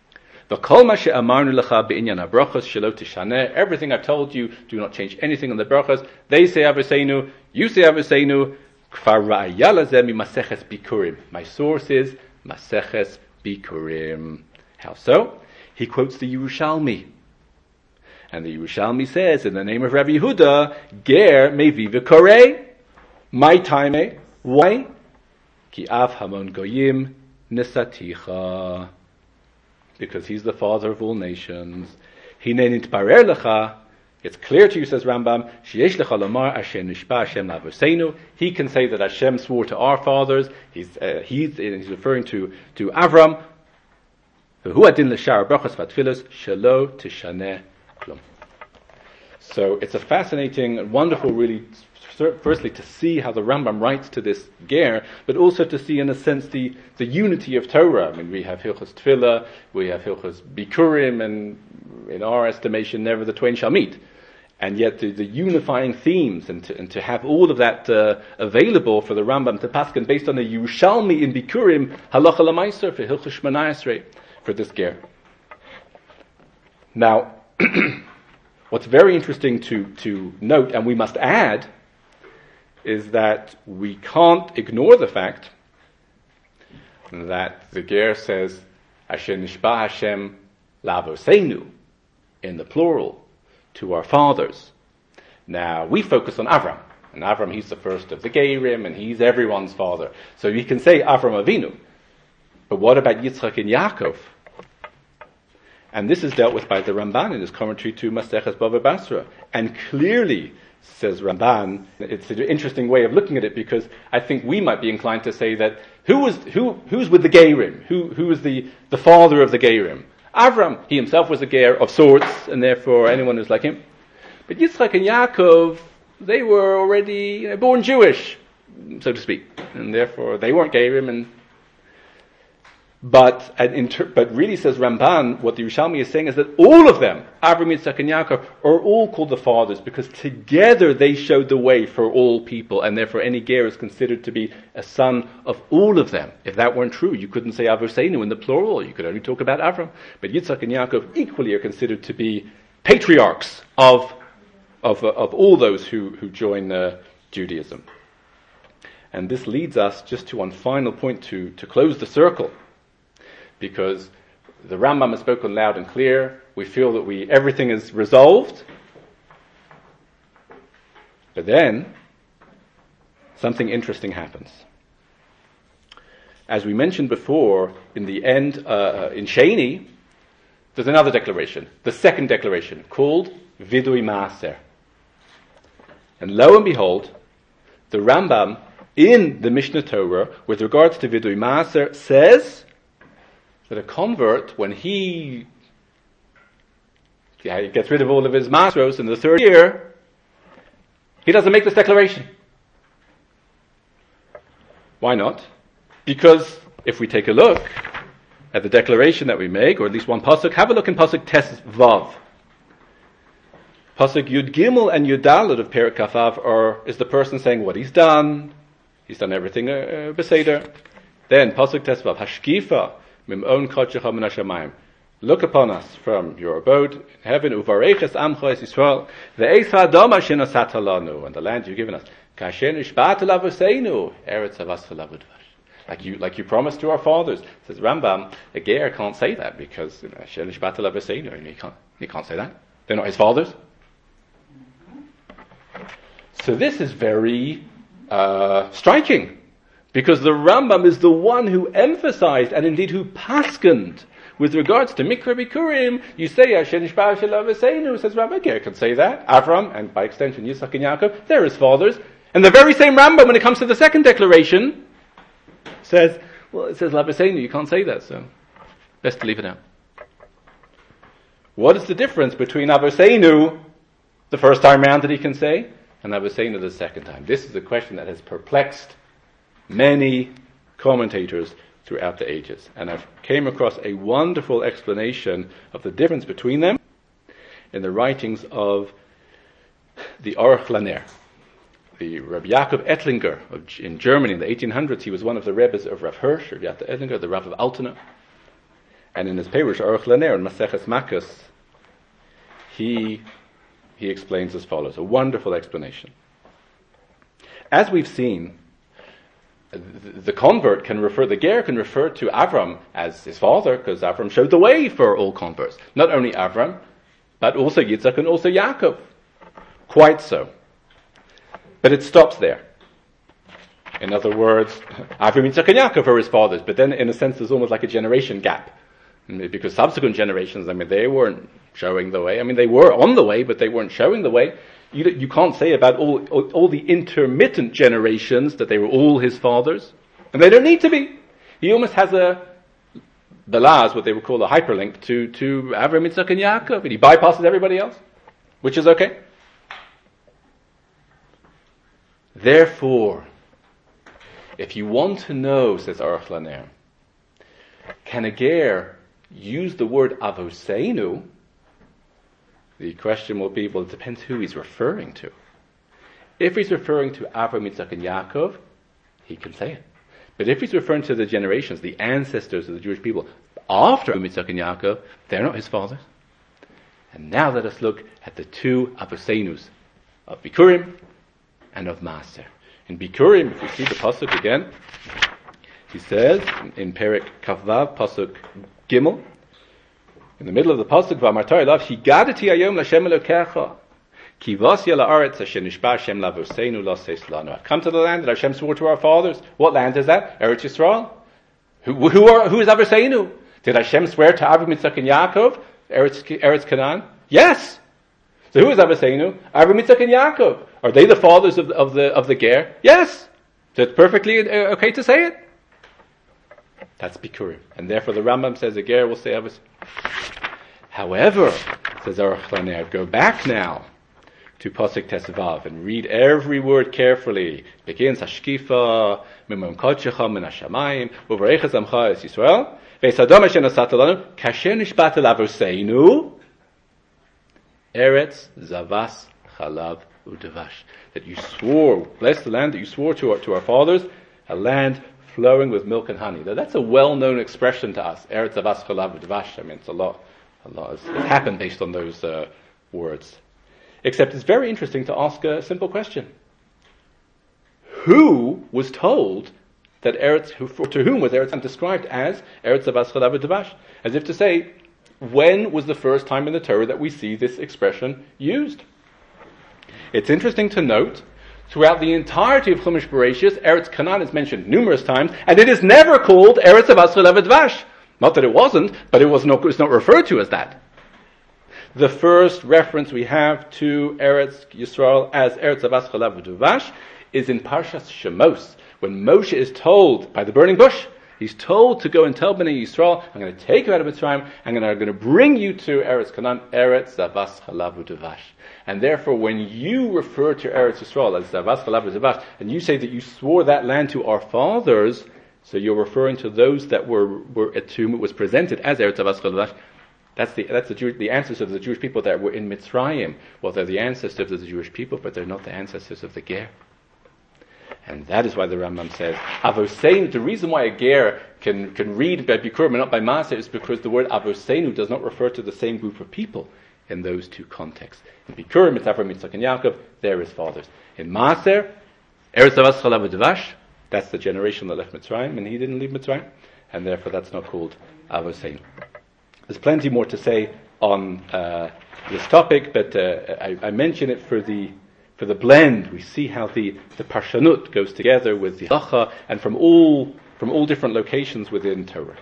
Everything I've told you, do not change anything in the brachas. They say Aviseinu, you say Aviseinu, my source is Maseches Bikurim. How so? He quotes the Yerushalmi. And the Yerushalmi says, in the name of Rabbi Yehuda, Ger mevi v'korei, my time. Why? Ki av hamon goyim nesaticha. Because he's the father of all nations. Hinei nitbarer lecha. It's clear to you, says Rambam, sheyesh lecha lomar Hashem nishba Hashem lavoseinu. He can say that Hashem swore to our fathers. He's uh, he's, he's referring to to Avram. V'hu adin l'shar brachos v'tfilos shelo tishaneh klum. So it's a fascinating and wonderful, really, firstly to see how the Rambam writes to this ger, but also to see in a sense the, the unity of Torah. I mean, we have Hilchos Tefillah, we have Hilchos Bikurim, and in our estimation, never the twain shall meet. And yet the, the unifying themes, and to, and to have all of that uh, available for the Rambam to paskin based on the Yerushalmi in Bikurim, Halacha L'Maiser for Hilchos Shmoneh Esrei, for this ger. Now, what's very interesting to, to note, and we must add, is that we can't ignore the fact that the ger says, Asher nishba Hashem lavoseinu, in the plural, to our fathers. Now, we focus on Avram. And Avram, he's the first of the Gerim, and he's everyone's father. So you can say Avram Avinu. But what about Yitzchak and Yaakov? And this is dealt with by the Ramban in his commentary to Maseches Bava Basra. And clearly, says Ramban, it's an interesting way of looking at it, because I think we might be inclined to say that who was who who's with the Gerim? Who who is the, the father of the Gerim? Avram, he himself was a ger of sorts, and therefore anyone who's like him. But Yitzchak and Yaakov, they were already you know, born Jewish, so to speak, and therefore they weren't gerim. And but and inter- but really, says Ramban, what the Yerushalmi is saying is that all of them, Avram, Yitzchak, and Yaakov, are all called the fathers because together they showed the way for all people, and therefore any ger is considered to be a son of all of them. If that weren't true, you couldn't say Avoseinu in the plural. You could only talk about Avram. But Yitzchak and Yaakov equally are considered to be patriarchs of of uh, of all those who who join uh, Judaism. And this leads us just to one final point to to close the circle. Because the Rambam has spoken loud and clear, we feel that we everything is resolved. But then, something interesting happens. As we mentioned before, in the end, uh, in Sheni, there's another declaration, the second declaration, called Vidui Maaser. And lo and behold, the Rambam in the Mishnah Torah, with regards to Vidui Maaser, says that a convert, when he, yeah, he gets rid of all of his masros in the third year, he doesn't make this declaration. Why not? Because if we take a look at the declaration that we make, or at least one pasuk, have a look in pasuk Tes Vav. Pasuk Yud Gimel and Yud Daled of Perek Kafav are is the person saying what he's done. He's done everything uh, beseder. Then pasuk Tes Vav Hashkifa. Look upon us from your abode in heaven, uvareches amcha es Yisrael, ve'eis ha'adama shenosata lanu, and the land you've given us. Kashen ishbat lavoseinu, eretz havas v'lavudvash. Like you, like you promised to our fathers. Says Rambam, a ger can't say that because Kashen ishbat lavoseinu, he can't, he can't say that. They're not his fathers. So this is very uh, striking. Because the Rambam is the one who emphasized and indeed who paskened with regards to Mikra Bikurim. You say, Asher nishba shel Avoseinu, says Rambam, okay, I can say that. Avram, and by extension Yitzchak and Yaakov, they're his fathers. And the very same Rambam, when it comes to the second declaration, says, well, it says Avoseinu, you can't say that, so best to leave it out. What is the difference between Avoseinu, the first time round that he can say, and Avoseinu the second time? This is a question that has perplexed many commentators throughout the ages. And I've came across a wonderful explanation of the difference between them in the writings of the Aruch Laner. The Rabbi Yaakov Ettlinger of, in Germany in the eighteen hundreds, he was one of the Rebbes of Rav Hirsch, Rabbi Yaakov Ettlinger, the Rav of Altona. And in his Perush Aruch Laner, in Maseches Makos, he, he explains as follows, a wonderful explanation. As we've seen, the convert can refer, the ger can refer to Avram as his father, because Avram showed the way for all converts. Not only Avram, but also Yitzchak and also Yaakov. Quite so. But it stops there. In other words, Avram, Yitzchak, and Yaakov are his fathers, but then in a sense there's almost like a generation gap. Because subsequent generations, I mean, they weren't showing the way. I mean, they were on the way, but they weren't showing the way. You, you can't say about all, all all the intermittent generations that they were all his fathers. And they don't need to be. He almost has a, the laz, what they would call a hyperlink to, to Avram, Yitzchak, and Yaakov. And he bypasses everybody else, which is okay. Therefore, if you want to know, says Aruch LaNer, can a ger use the word avoseinu? The question will be, well, it depends who he's referring to. If he's referring to Avraham, Yitzchak, and Yaakov, he can say it. But if he's referring to the generations, the ancestors of the Jewish people, after Yitzchak and Yaakov, they're not his fathers. And now let us look at the two avoseinus, of Bikurim and of Maaser. In Bikurim, if we see the pasuk again, he says in Perek Kavvav, pasuk Gimel, in the middle of the pasuk, V'amartai lav, Higadati hayom l'Hashem Elokecha, ki vasya la'aretz asher nishba Hashem lavoseinu l'seis lanu. Come to the land that Hashem swore to our fathers. What land is that? Eretz Yisrael. Who, who, are, who is avoseinu? Did Hashem swear to Avraham, Yitzchak, and Yaakov, Eretz, Eretz Canaan? Yes. So who is avoseinu? Avraham, Yitzchak, and Yaakov. Are they the fathers of, of the of the ger? Yes. So it's perfectly okay to say it. That's Bikurim. And therefore the Rambam says the ger will say avoseinu. However, says Aruch LaNer, go back now to Pasuk Tesvav and read every word carefully. It begins Hashkifa, Mimon Kodshecha Min Hashamayim, Uvareichas Amcha Es Yisrael, Ve'sadam Hashem Nasat Lanu, Kasher Nishbat Lavoseinu, Eretz Zavas Chalav Udevash. That you swore, bless the land that you swore to our, to our fathers, a land flowing with milk and honey. Now, that's a well-known expression to us. Eretz Zavas Chalav Udevash. I mean, it's a lot. A lot has it's happened based on those uh, words. Except it's very interesting to ask a simple question. Who was told that Eretz, who, to whom was Eretz described as Eretz Zavas Chalav Udevash? As if to say, when was the first time in the Torah that we see this expression used? It's interesting to note, throughout the entirety of Chumash Bereshis, Eretz Canaan is mentioned numerous times, and it is never called Eretz Zavas Chalav Udevash. Not that it wasn't, but it was not, it was not referred to as that. The first reference we have to Eretz Yisrael as Eretz Zavas Chalav Udevash is in Parshas Shemos, when Moshe is told by the burning bush, he's told to go and tell Bnei Yisrael, I'm going to take you out of Mitzrayim, I'm going to bring you to Eretz Canaan, Eretz Zavas Chalav Udevash. And therefore, when you refer to Eretz Yisrael as Zavas Chalav Udevash, and you say that you swore that land to our fathers, so you're referring to those that were, were at whom it was presented as Eretz Zavas Chalav Udevash. That's the that's the, Jew, the ancestors of the Jewish people that were in Mitzrayim. Well, they're the ancestors of the Jewish people, but they're not the ancestors of the ger. And that is why the Rambam says, Avoseinu, the reason why a ger can, can read by Bikurim and not by Maaser is because the word Avoseinu does not refer to the same group of people in those two contexts. In Bikurim, it's Avraham, Yitzchak, and Yaakov, they're his fathers. In Maaser, Eretz Zavas Chalav Udevash, that's the generation that left Mitzrayim, and he didn't leave Mitzrayim, and therefore that's not called Avoseinu. There's plenty more to say on uh, this topic, but uh, I, I mention it for the for the blend. We see how the, the Parshanut goes together with the Halacha, and from all from all different locations within Torah.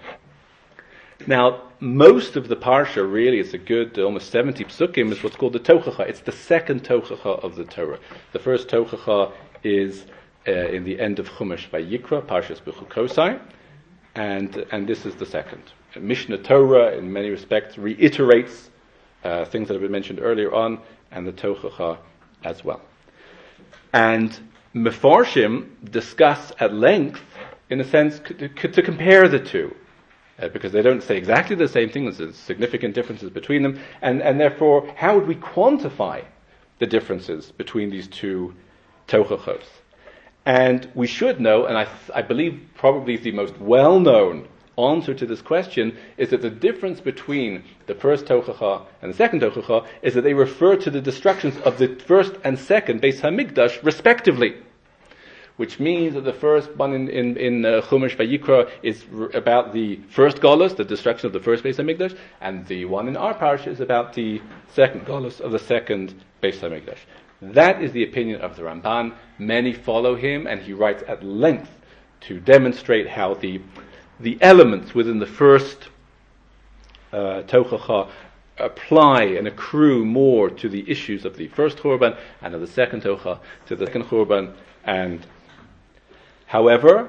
Now, most of the Parsha, really, it's a good uh, almost seventy psukim, is what's called the Tochacha. It's the second Tochacha of the Torah. The first Tochacha is uh, in the end of Chumash Vayikra, Parshas Bechukosai, and and this is the second. Mishnah Torah, in many respects, reiterates uh, things that have been mentioned earlier on, and the Tochacha as well. And Mefarshim discuss at length, in a sense, c- c- to compare the two, uh, because they don't say exactly the same thing. There's significant differences between them, and, and therefore, how would we quantify the differences between these two Tochachos? And we should know, and I, th- I believe probably the most well-known answer to this question is that the difference between the first Tochacha and the second Tochacha is that they refer to the destructions of the first and second Beis Hamikdash respectively, which means that the first one in, in, in uh, Chumash Vayikra is r- about the first Golus, the destruction of the first Beis Hamikdash, and the one in our parsha is about the second Golus of the second Beis Hamikdash. That is the opinion of the Ramban. Many follow him, and he writes at length to demonstrate how the the elements within the first uh, Tochacha apply and accrue more to the issues of the first Churban, and of the second Tochacha to the second Churban. And however,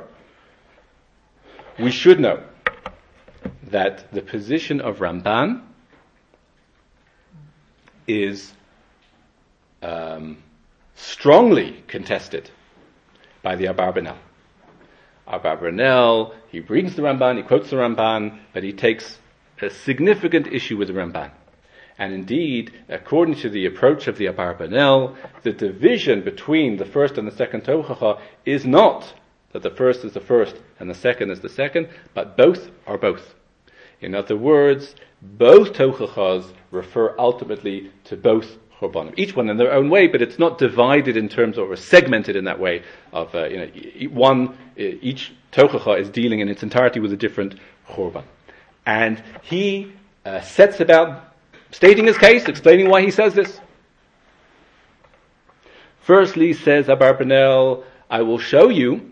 we should know that the position of Ramban is um, strongly contested by the Abarbanel. Abarbanel, he brings the Ramban, he quotes the Ramban, but he takes a significant issue with the Ramban. And indeed, according to the approach of the Abarbanel, the division between the first and the second Tochacha is not that the first is the first and the second is the second, but both are both. In other words, both Tochachas refer ultimately to both Churbanim. Each one in their own way, but it's not divided in terms of, or segmented in that way of, uh, you know, one, each Tochacha is dealing in its entirety with a different Churban. And he uh, sets about stating his case, explaining why he says this. Firstly, says Abarbanel, I will show you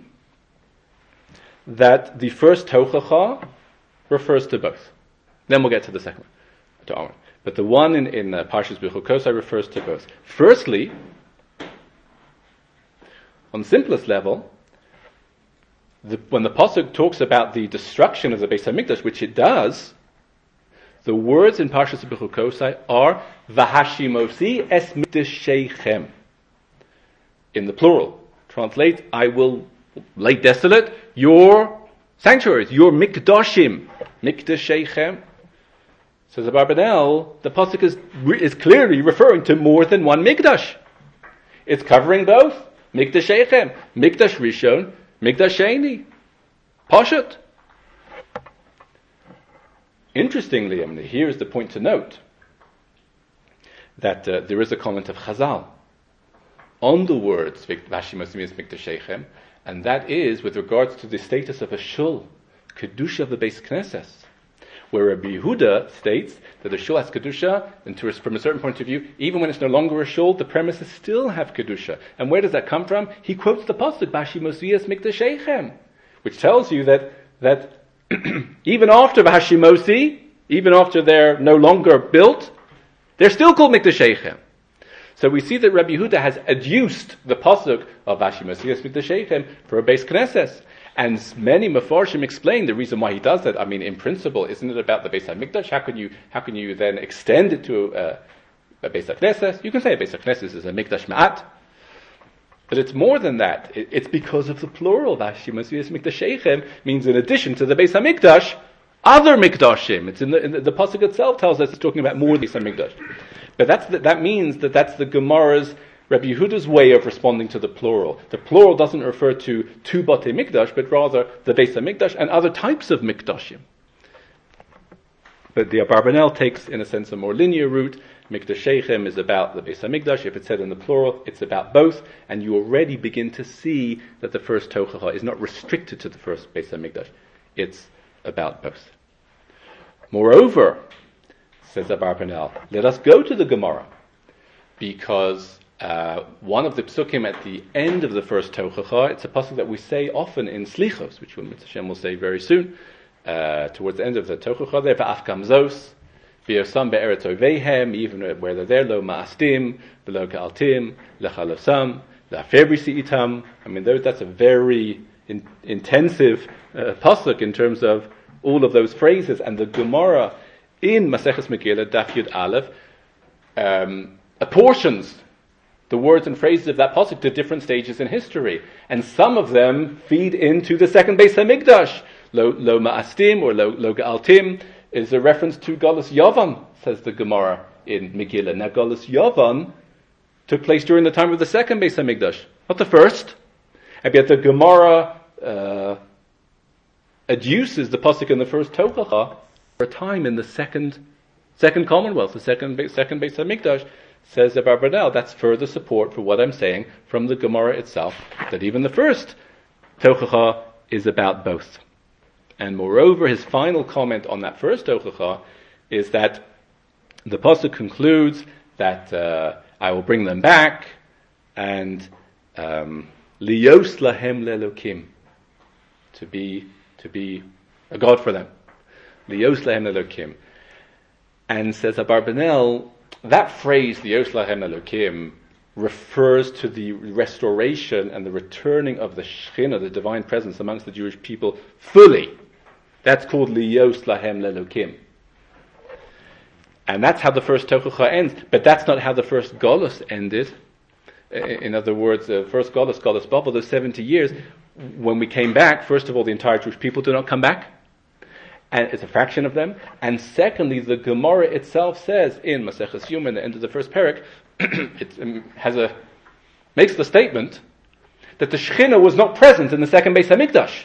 that the first Tochacha refers to both. Then we'll get to the second one, to Aaron. But the one in, in uh, Parshas Bechukosai refers to both. Firstly, on the simplest level, the, when the Pasuk talks about the destruction of the Beis HaMikdash, which it does, the words in Parshas Bechukosai are V'hashimosi es mikdashechem, in the plural. Translate, I will lay desolate your sanctuaries, your mikdashim, mikdashechem. Says Abarbanel, the pasuk is is clearly referring to more than one mikdash. It's covering both mikdashechem, mikdash rishon, mikdash sheni, pashut. Interestingly, I mean, here is the point to note that uh, there is a comment of Chazal on the words Vashimosim mikdashechem, and that is with regards to the status of a shul, kedusha of the Beis Knesset, where Rabbi Yehuda states that a shul has kedusha, and to, from a certain point of view, even when it's no longer a shul, the premises still have kedusha. And where does that come from? He quotes the pasuk Vashimosim mikdashechem, which tells you that that even after Vashimosi, even after they're no longer built, they're still called mikdashechem. So we see that Rabbi Yehuda has adduced the pasuk of Vashimosi es mikdashechem for a Beis Knesset. And many Mefarshim explain the reason why he does that. I mean, in principle, isn't it about the Beis HaMikdash? How can you, how can you then extend it to uh, a Beis HaKnesset? You can say a Beis HaKnesset is a Mikdash Ma'at. But it's more than that. It, it's because of the plural. Vashimosi es mikdashechem means in addition to the Beis HaMikdash, other Mikdashim. It's in the, in the, the pasuk itself tells us it's talking about more than Beis HaMikdash. But that's the, that means that that's the Gemara's, Rabbi Yehuda's way of responding to the plural. The plural doesn't refer to two Batei Mikdash, but rather the Beis HaMikdash and other types of Mikdashim. But the Abarbanel takes, in a sense, a more linear route. Mikdashechem is about the Beis HaMikdash. If it's said in the plural, it's about both. And you already begin to see that the first Tochacha is not restricted to the first Beis HaMikdash. It's about both. Moreover, says Abarbanel, let us go to the Gemara, because uh, one of the psukim at the end of the first Tochacha, it's a pasuk that we say often in Slichos, which Mitzvah Hashem will say very soon, uh, towards the end of the Tochacha there, V'afkam zos, v'yosam be'eretz ovehem, even where they're there, lo ma'astim, v'lo ka'altim, lechalosam, la'febrisi itam. I mean, that's a very in, intensive uh, pasuk in terms of all of those phrases, and the Gemara in Maseches Megillah, Daf Yud Aleph, um, apportions the words and phrases of that pasuk to different stages in history, and some of them feed into the second Beis Hamikdash. Lo, lo ma'astim or lo, lo ga'altim is a reference to Galus Yavan, says the Gemara in Megillah. Now, Galus Yavan took place during the time of the second Beis Hamikdash, not the first. And yet the Gemara uh, adduces the pasuk in the first Tochacha for a time in the second second Commonwealth, the second second Beis Hamikdash. Says Abarbanel, that's further support for what I'm saying from the Gemara itself, that even the first Tochacha is about both. And moreover, his final comment on that first Tochacha is that the pasuk concludes that uh, I will bring them back, and um, liyos lahem lelokim, to be to be a God for them. Liyos lahem lelokim. And says Abarbanel, that phrase, liyos lahem lelokim, refers to the restoration and the returning of the Shekhinah, the divine presence amongst the Jewish people, fully. That's called liyos lahem lelokim. And that's how the first Tochacha ends. But that's not how the first Golus ended. In other words, the first Galus, Galus Babel, those seventy years, when we came back, first of all, the entire Jewish people did not come back. And it's a fraction of them. And secondly, the Gemara itself says in Maseches Yoma, the end of the first parak, it um, has a, makes the statement that the Shechina was not present in the second Beis HaMikdash.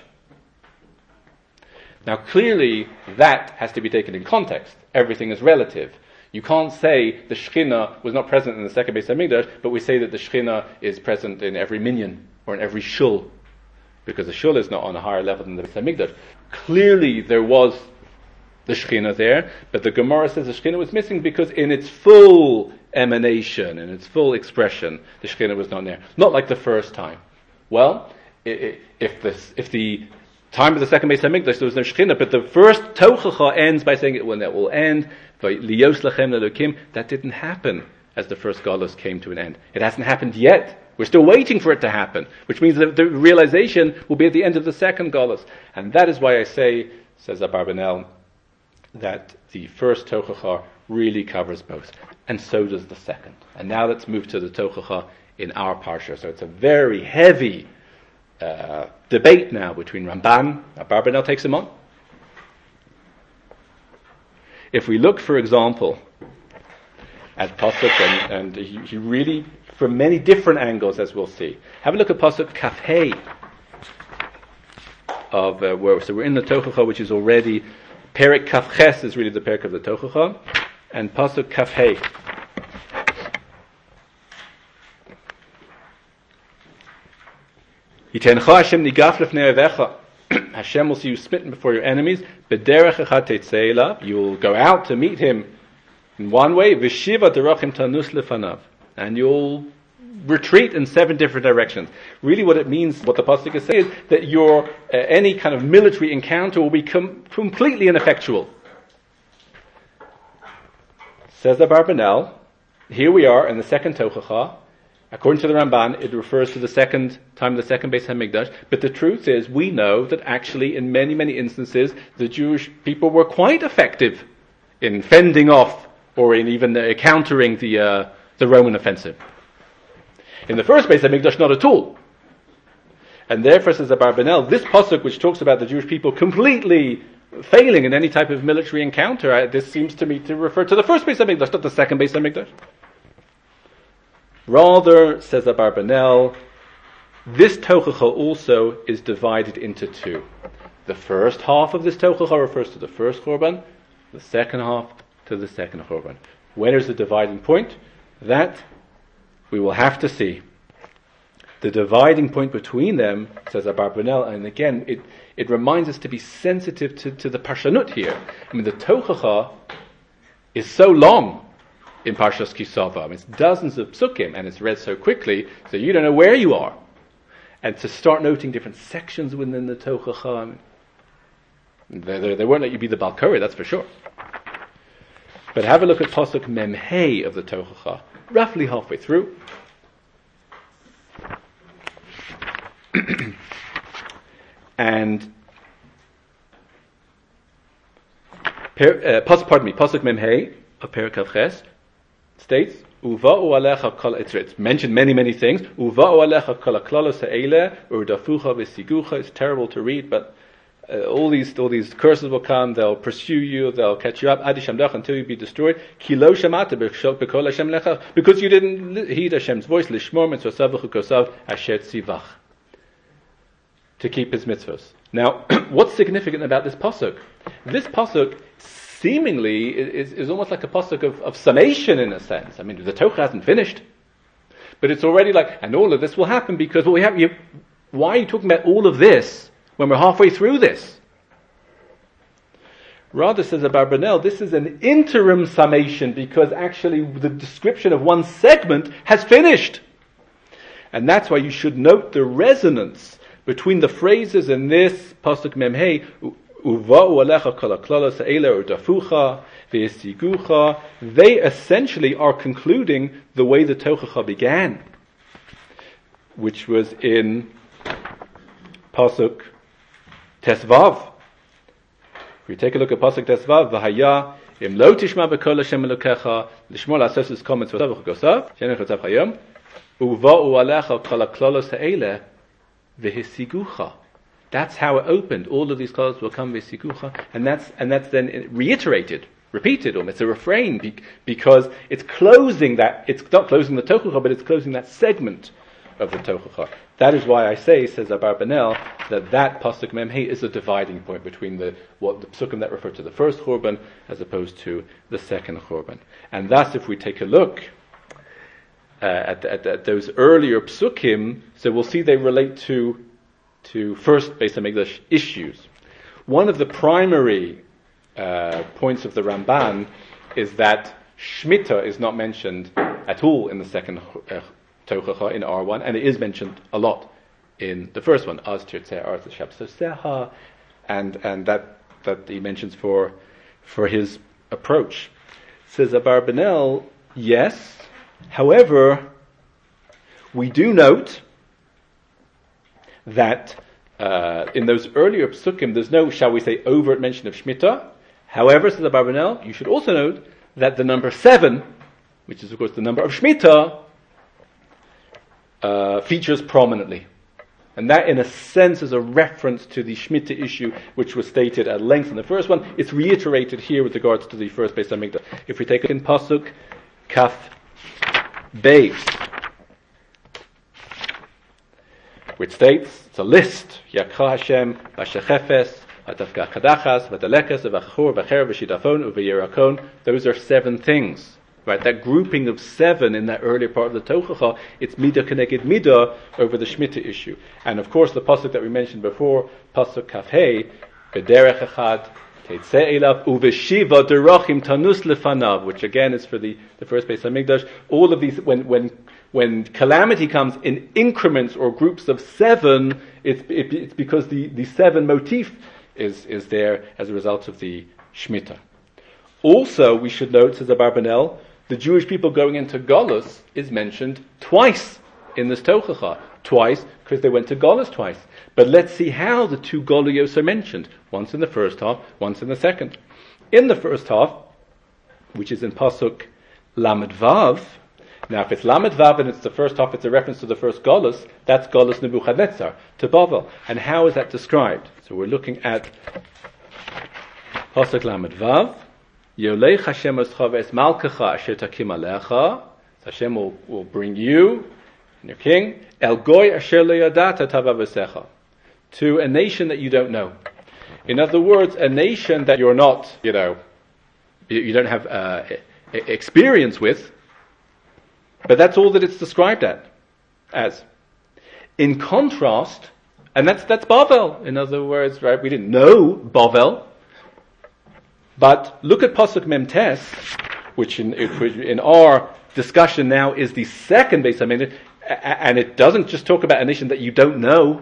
Now clearly, that has to be taken in context. Everything is relative. You can't say the Shechina was not present in the second Beis HaMikdash, but we say that the Shechina is present in every minyan, or in every shul, because the shul is not on a higher level than the Beis HaMikdash. Clearly there was the Shechina there, but the Gemara says the Shechina was missing because in its full emanation, in its full expression, the Shechina was not there. Not like the first time. Well, if, this, if the time of the second Beis HaMikdash there was no Shechina, but the first Tochacha ends by saying it when that will end, Liyos Lachem Lelokim, that didn't happen as the first Galus came to an end. It hasn't happened yet. We're still waiting for it to happen, which means that the realization will be at the end of the second Galus. And that is why I say, says Abarbanel, that the first Tochacha really covers both. And so does the second. And now let's move to the Tochacha in our Parsha. So it's a very heavy uh, debate now between Ramban, Abarbanel takes him on. If we look, for example, at Pasuk, and, and he, he really, from many different angles, as we'll see. Have a look at Pasuk Kaf Hei of uh, where, so we're in the Tochacha, which is already Perek Kaf Ches is really the Perek of the Tochacha, and Pasuk Kaf Hei. Yitencha Hashem nigaf lefnei ovecha. Hashem will see you smitten before your enemies. B'derech echad tetzei elav. You will go out to meet him in one way. V'shiva derachim tanus lefanav. And you'll retreat in seven different directions. Really what it means, what the Pasuk is saying, is that your uh, any kind of military encounter will be com- completely ineffectual. Says the Abarbanel, here we are in the second Tochacha. According to the Ramban, it refers to the second time of the second Beis HaMikdash. But the truth is, we know that actually in many, many instances, the Jewish people were quite effective in fending off or in even uh, countering the uh, the Roman offensive. In the first Beis HaMikdash, not at all. And therefore, says Abarbanel, this pasuk which talks about the Jewish people completely failing in any type of military encounter, uh, this seems to me to refer to the first Beis HaMikdash, not the second Beis HaMikdash. Rather, says Abarbanel, this Tochacha also is divided into two. The first half of this Tochacha refers to the first Chorban, the second half to the second Chorban. Where is the dividing point? That we will have to see. The dividing point between them, says Abarbanel, and again, it, it reminds us to be sensitive to, to the Parshanut here. I mean, the Tochacha is so long in Parshas Kisava. I mean, it's dozens of psukim, and it's read so quickly, so you don't know where you are. And to start noting different sections within the Tochacha, I mean, they, they, they won't let you be the Balkori, that's for sure. But have a look at Pasuk Memhei of the Tochacha, roughly halfway through. and per, uh, Pasuk, pardon me, Pasuk Memhei of Perek Kaf Ches states, Uva'u alecha kol, it's, it's mentioned many, many things. Uva'u alecha kol haklalos ha'eleh, urdafucha v'sigucha. It's terrible to read, but uh, all these all these curses will come. They'll pursue you. They'll catch you up. Adi shamdach, until you be destroyed. Ki lo shamata b'kol Hashem lecha, because you didn't heed Hashem's voice. Lishmor mitzvosav v'chukosav asher tzivach, to keep His mitzvos. Now, what's significant about this pasuk? This pasuk seemingly is, is almost like a pasuk of, of summation in a sense. I mean, the Tochacha hasn't finished, but it's already like, and all of this will happen because well, we have. You, why are you talking about all of this when we're halfway through this? Rather, says Abarbanel, this is an interim summation because actually the description of one segment has finished, and that's why you should note the resonance between the phrases in this pasuk Memhei. They essentially are concluding the way the Tochacha began, which was in Pasuk Tesvav. If we take a look at Pasuk Tesvav, V'haya im lo tishma b'kol Hashem Elokecha l'shmor la'asos es kol mitzvotav v'chukosav she'en chotzav chayom Uva'u alecha kol haklolos ha'eleh v'hisigucha. That's how it opened. All of these klolos will come v'hisigucha, and that's and that's then reiterated, repeated. It's a refrain be, because it's closing that. It's not closing the tochacha, but it's closing that segment of the tochacha. That is why I say, says Abarbanel, that that pasuk memhei is a dividing point between the what the psukim that refer to the first churban as opposed to the second churban. And thus, if we take a look uh, at, at, at those earlier psukim, so we'll see they relate to to first Beis Hamikdash issues. One of the primary uh, points of the Ramban is that Shemitah is not mentioned at all in the second uh, Tochacha in R one, and it is mentioned a lot in the first one, Az Tirtzeh Arz Shabsoseha, and and that that he mentions for for his approach. Says Abarbanel, yes. However, we do note that uh, in those earlier psukim, there's no, shall we say, overt mention of Shemitah. However, says Abarbanel, you should also note that the number seven, which is of course the number of Shemitah, Uh, features prominently. And that, in a sense, is a reference to the Shemitah issue, which was stated at length in the first one. It's reiterated here with regards to the first Beis Hamikdash. If we take it in Pasuk Kaf Beis, which states, it's a list, Yakha Hashem, Vashechefes, Vatafka Kadachas, Vatalekas, Vachur, Vacher, Vashidafon, Uvayerakon. Those are seven things. Right, that grouping of seven in that earlier part of the Tochacha, it's Midah Keneged Midah over the Shemitah issue. And of course, the pasuk that we mentioned before, pasuk Kaf Hey, B'derech Echad, Teitzeh Elav, Uveshiva Derachim Tanus Lefanav, which again is for the, the first Beis Hamikdash. All of these, when when when calamity comes in increments or groups of seven, it's it, it's because the, the seven motif is is there as a result of the Shemitah. Also, we should note, says Abarbanel, the Jewish people going into Golus is mentioned twice in this Tochacha. Twice, because they went to Golus twice. But let's see how the two Goluyos are mentioned. Once in the first half, once in the second. In the first half, which is in Pasuk Lamed Vav, now if it's Lamed Vav and it's the first half, it's a reference to the first Golus, that's Golus Nebuchadnezzar, to Bavel. And how is that described? So we're looking at Pasuk Lamed Vav, Yolech Hashem es malkecha asher takim alecha. Hashem will, will bring you and your king el goy asher lo yadata tavavesecha, to a nation that you don't know. In other words, a nation that you're not, you know, you, you don't have uh, experience with. But that's all that it's described at, as. In contrast, and that's that's Bavel. In other words, right? We didn't know Bavel. But look at Pasuk Memtes, which in, in our discussion now is the second Beis Hamikdash, and it doesn't just talk about a nation that you don't know,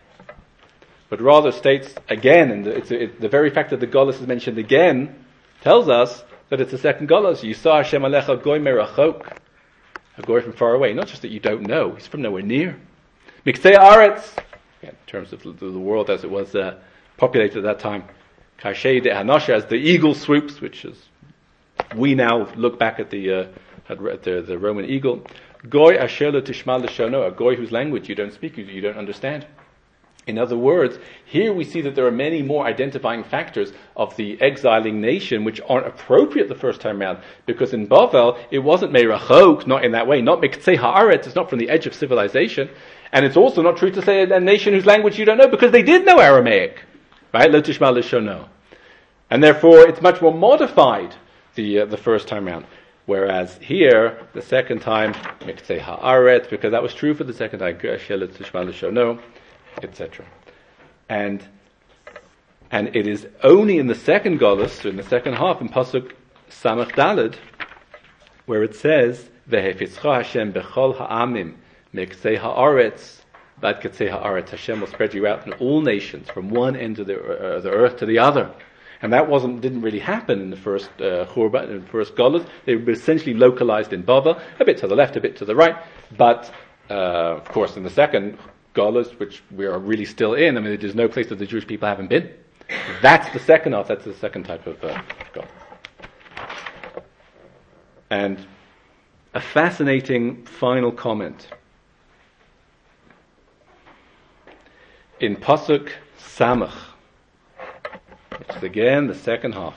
but rather states again, and it's, it, the very fact that the Golus is mentioned again tells us that it's the second Golus. Yisah Hashem Alecha Goy Merachok, a goy from far away. Not just that you don't know; he's from nowhere near. Miksei Aretz, in terms of the, the world as it was uh, populated at that time. Kashei de Hanasha, as the eagle swoops, which is, we now look back at the, uh, at the, the Roman eagle. Goy asher lo tishma l'shono, a goy whose language you don't speak, you, you don't understand. In other words, here we see that there are many more identifying factors of the exiling nation which aren't appropriate the first time around, because in Bavel, it wasn't meirachok, not in that way, not miktsei haaretz, it's not from the edge of civilization, and it's also not true to say a, a nation whose language you don't know, because they did know Aramaic. Right, lo tishma l'shono, and therefore it's much more modified the uh, the first time round. Whereas here, the second time, miktsei haaretz, because that was true for the second time, lo tishma l'shono, et cetera. And and it is only in the second Golus, so in the second half, in Pasuk Samach Daled, where it says, "Ve'hefitzcha Hashem bechol ha'amim miktsei haaretz." Bad Katzei Haaretz, Hashem will spread you out in all nations, from one end of the, uh, the earth to the other. And that wasn't didn't really happen in the first uh, Churban, in the first Golus. They were essentially localized in Bavel, a bit to the left, a bit to the right. But, uh, of course, in the second Golus, which we are really still in, I mean, there's no place that the Jewish people haven't been. That's the second half, that's the second type of uh, Golus. And a fascinating final comment. In Pasuk Samach, which is again the second half.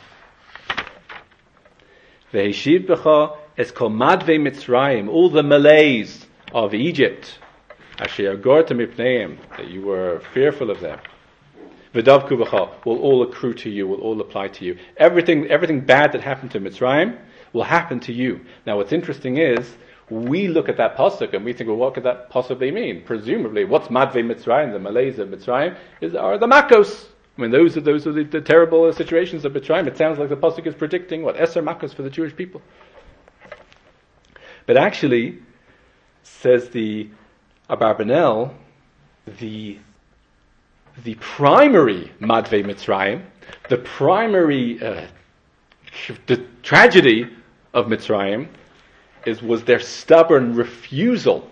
V'heshiv b'cha es kol madvei Mitzrayim, all the Malays of Egypt, asher agorta mipneim, that you were fearful of them. V'davku b'cha will all accrue to you, will all apply to you. Everything, everything bad that happened to Mitzrayim will happen to you. Now, what's interesting is we look at that pasuk and we think, well, what could that possibly mean? Presumably, what's Madvei Mitzrayim, the Malays of Mitzrayim, is are the Makos. I mean, those are those are the, the terrible situations of Mitzrayim. It sounds like the pasuk is predicting what Eser Makos for the Jewish people. But actually, says the Abarbanel, the the primary Madvei Mitzrayim, the primary uh, the tragedy of Mitzrayim is was their stubborn refusal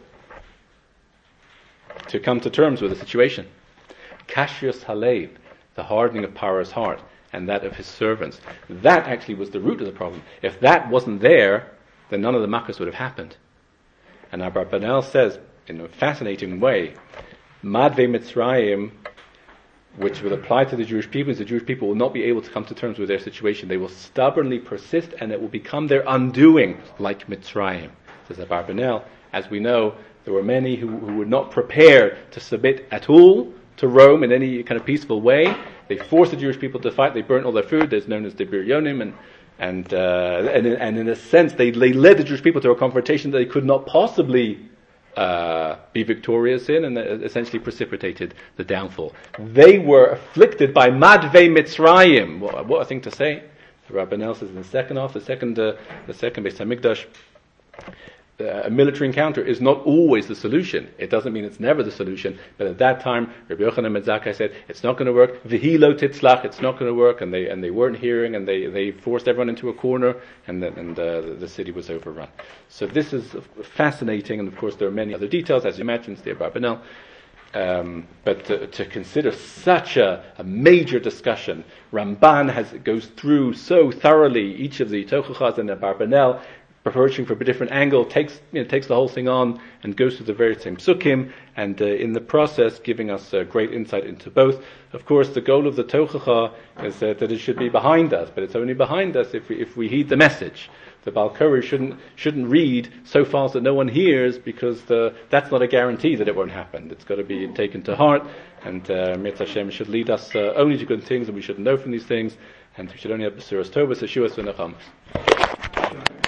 to come to terms with the situation. Kashrus Halev, the hardening of Paro's heart, and that of his servants. That actually was the root of the problem. If that wasn't there, then none of the Makkos would have happened. And Abarbanel says, in a fascinating way, Madvei Mitzrayim, which will apply to the Jewish people, is the Jewish people will not be able to come to terms with their situation. They will stubbornly persist, and it will become their undoing, like Mitzrayim. Says Abarbanel, as we know, there were many who, who were not prepared to submit at all to Rome in any kind of peaceful way. They forced the Jewish people to fight. They burnt all their food. There's known as the Biryonim, and and uh, and, and in a sense, they, they led the Jewish people to a confrontation that they could not possibly Uh, be victorious in, and essentially precipitated the downfall. They were afflicted by Madvei Mitzrayim. What, what a thing to say. The Rabbanel says in the second half, the second, uh, the second Beis Hamikdash, uh, a military encounter is not always the solution. It doesn't mean it's never the solution, but at that time, Rabbi Yochanan ben Zakkai said, it's not going to work. V'hi lo titzlach, it's not going to work, and they and they weren't hearing, and they, they forced everyone into a corner, and the, and uh, the, the city was overrun. So this is fascinating, and of course there are many other details, as you mentioned, the Abarbanel. Um, but to, to consider such a, a major discussion, Ramban has goes through so thoroughly each of the Tochachas and the Abarbanel, approaching from a different angle, takes you know, takes the whole thing on and goes through the very same psukim, and uh, in the process giving us uh, great insight into both. Of course, the goal of the Tochacha is uh, that it should be behind us, but it's only behind us if we, if we heed the message. The Baal Koreh shouldn't shouldn't read so fast that no one hears, because the, that's not a guarantee that it won't happen. It's got to be taken to heart, and uh, Mirz Hashem should lead us uh, only to good things, and we should know from these things, and we should only have B'suras Tovas, Yeshuas v'Nechamas.